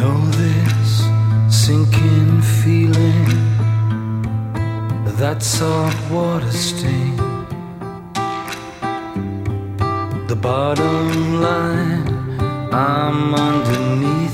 know this sinking feeling, that salt water sting. The bottom line, I'm underneath